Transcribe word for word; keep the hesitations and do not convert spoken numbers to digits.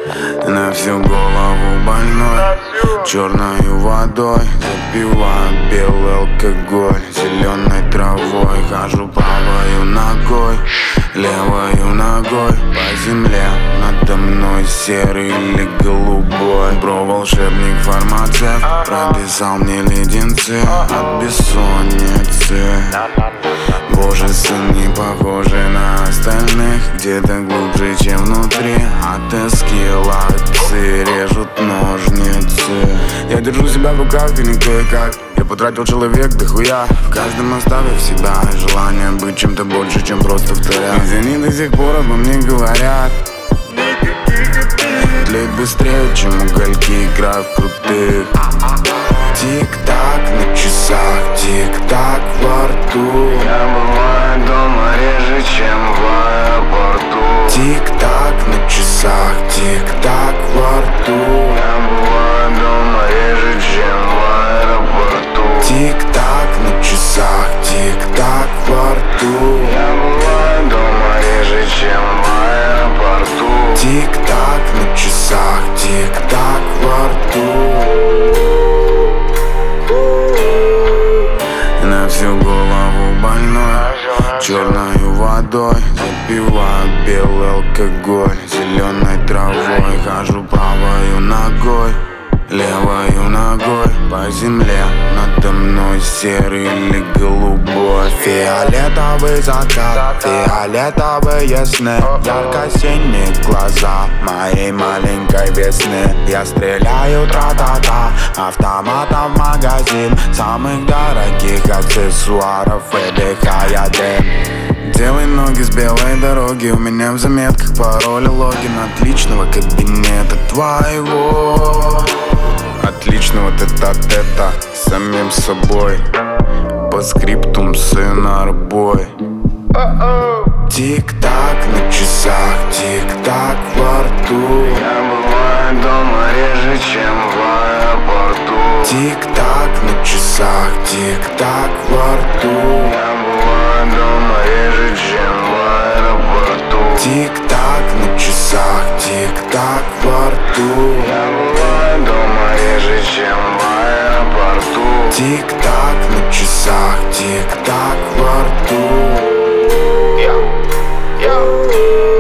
На всю голову больной, черною водой запиваю белый алкоголь. Зеленой травой хожу правою ногой, левою ногой по земле. Надо мной серый или голубой. Бро, волшебник фармацевт прописал мне леденцы от бессонницы. Боже, сын не похожий на остальных, где-то глубже, чем внутри. От эскалации режут ножницы. Я держу себя в руках, ты не кое-как. Я потратил человек дохуя, в каждом оставив себя желание быть чем-то больше, чем просто вторя. Ведь они до сих пор обо мне говорят. Тлеет быстрее, чем угольки, играю в крутых. Тик-так на часах, тик-так во рту. Я бываю дома реже, чем в аэропорту. Тик-так на часах, тик-так во рту. Я бываю дома реже, чем в аэропорту. Тик-так на часах, тик-так во рту. Я бываю дома реже, чем в аэропорту. Тик-так на часах, тик-так во рту. На всю голову больной, черною водой запиваю белый алкоголь. Зеленой травой хожу правою ногой, левою ногой по земле. Надо мной серый или голубой. Фиолетовый закат, фиолетовые сны, ярко-синие глаза моей маленькой весны. Я стреляю тра-та-та автоматом в магазин самых дорогих аксессуаров, выдыхая дым. Делай ноги с белой дороги, у меня в заметках пароль и логин отличного кабинета твоего. Отличного тета-тета с самим собой. По скриптум сына рабой. Тик-так на часах, тик-так во рту. Я бываю дома реже, чем в аэропорту. Тик-так на часах, тик-так во рту. Я бываю дома реже, чем в аэропорту. Тик-так на часах, тик-так во рту. Я бываю дома реже, чем в аэропорту. Тик-так на часах, тик-так во рту. Я, я.